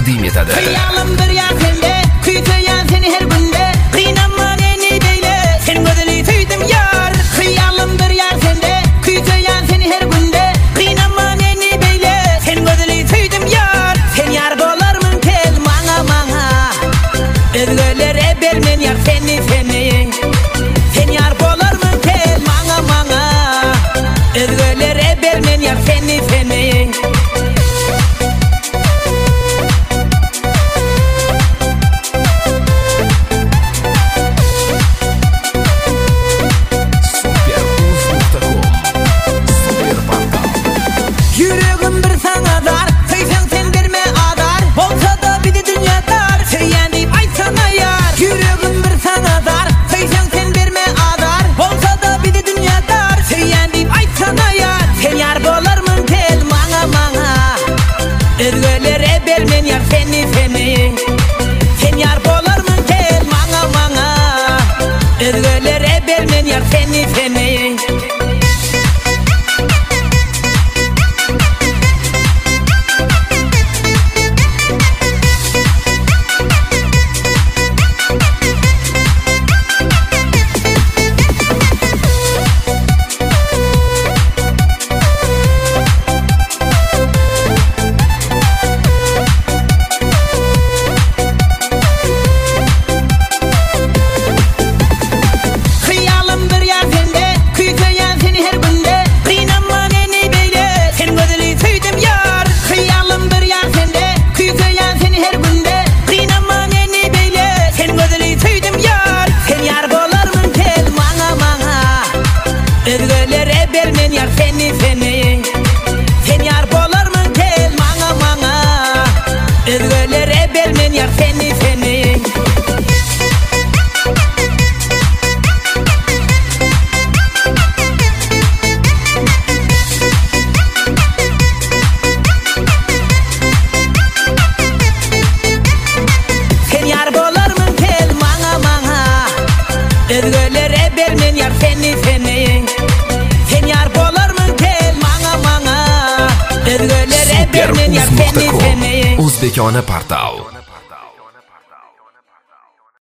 taqdim etadi. Xayolimdir yaqinda, kuytayan seni her kunda. Qiynama meni beyle, sen gözünü tüydüm yar. Xayolimdir yaqinda, kuytayan seni her kunda. Qiynama meni beyle, sen gözünü tüydüm yar. Sen yar bolarmın kel manga. Özgölere bermen yar seni. Sen yar bolarmın kel manga. Özgölere bermen yar seni. Özgölere bermen yar seni. Sen yar bolarmın kel manga. Özgölere bermen yar seni. Özgölere bermen yar seni. Sen yar bolarmın kel manga. Özgölere bermen yar seni. Sen yar bolarmın kel manga. Özgölere bermen yar seni. Sen yar bolarmın kel manga. Özgölere bermen yar seni. O'zbekona portal.